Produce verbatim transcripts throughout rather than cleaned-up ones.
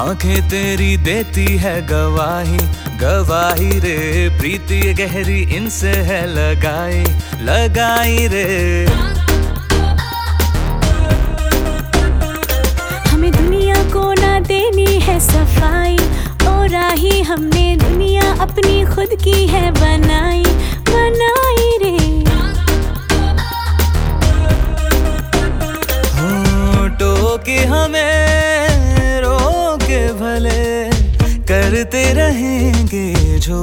आंखें तेरी देती है गवाही, गवाही रे प्रीति गहरी इनसे है लगाई, लगाई रे। हमें दुनिया को ना देनी है सफाई, और राही हमने दुनिया अपनी खुद की है बनाई, बनाई रे। हो टोके हमें रोके भले, करते रहेंगे जो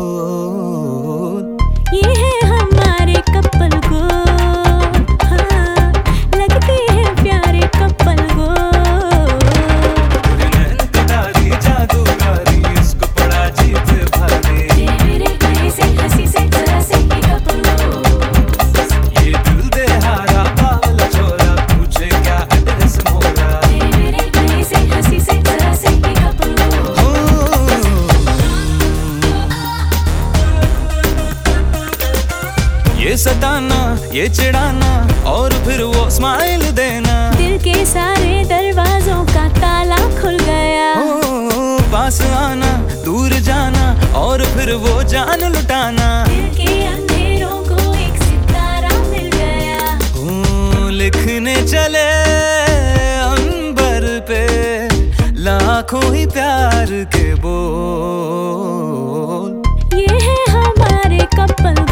ये है हमारे कपल को, हाँ, लगते हैं प्यारे कपल को। नैनकटारी जादूगारी इसको पड़ा जीत भारी, मेरे कहीं से हंसी से जरा से ही कपल को। ये दिल दे हारा बावला छोरा, पूछे क्या एड्रेस मोरा। मेरे कहीं से हंसी से जरा से ही कपल को। ये सताना ये चिढ़ाना और फिर वो स्माइल देना, दिल के सारे दरवाजों का ताला खुल गया। ओ, पास आना दूर जाना और फिर वो जान लुटाना, दिल के अंधेरों को एक सितारा मिल गया। ओ, लिखने चले अंबर पे लाखों ही प्यार के बोल। ये है हमारे कपल